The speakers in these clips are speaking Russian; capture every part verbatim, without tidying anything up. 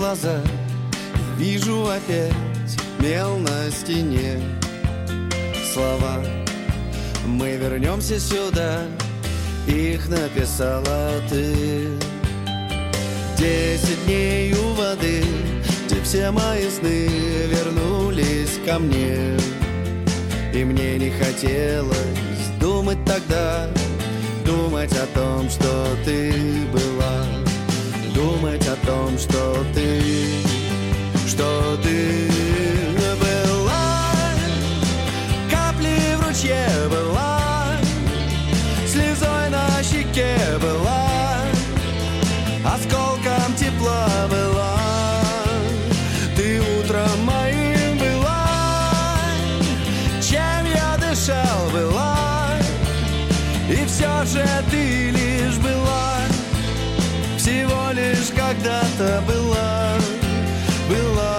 глаза, вижу опять мел на стене. Слова «Мы вернемся сюда», их написала ты. Десять дней у воды, где все мои сны вернулись ко мне. И мне не хотелось думать тогда, думать о том, что ты была, думать о том, что ты, что ты была. Капли в ручье была, слезой на щеке была, осколком тепла была. Ты утром моим была, чем я дышал была. И все же ты лишь была, всего лишь когда-то была, была.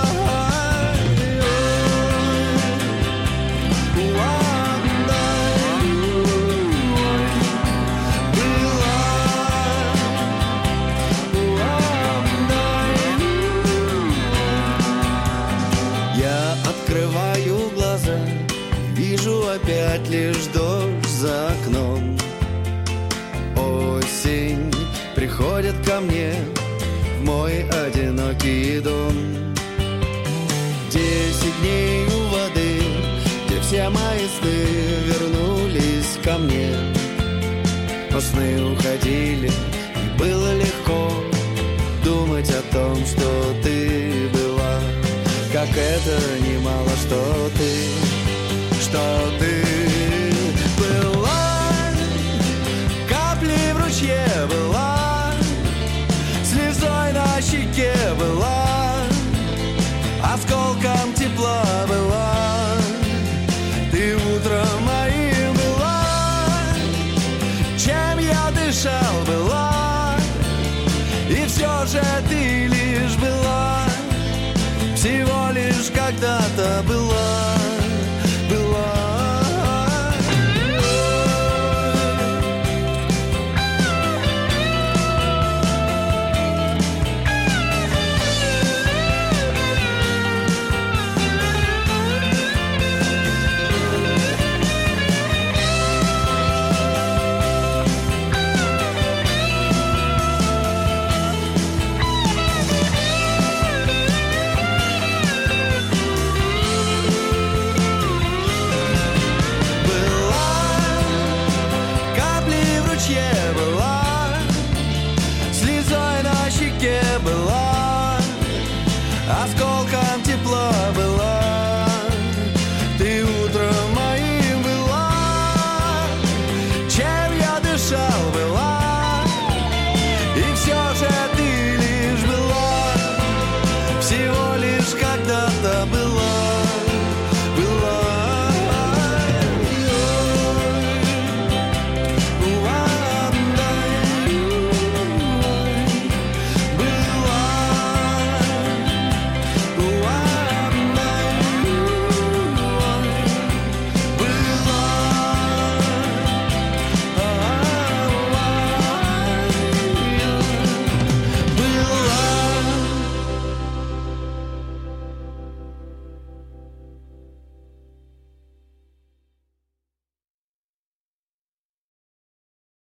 Открываю глаза, вижу опять лишь дождь за окном. Осень приходит ко мне в мой одинокий дом. Десять дней у воды, где все мои сны вернулись ко мне. Но сны уходили, и было легко думать о том, что ты была. Как это немало, что ты, что ты была. Капли в ручье была, слезой на щеке была, осколком тепла была. Ты утром моим была, чем я дышал была. И все же ты лишь была, всего лишь когда-то была.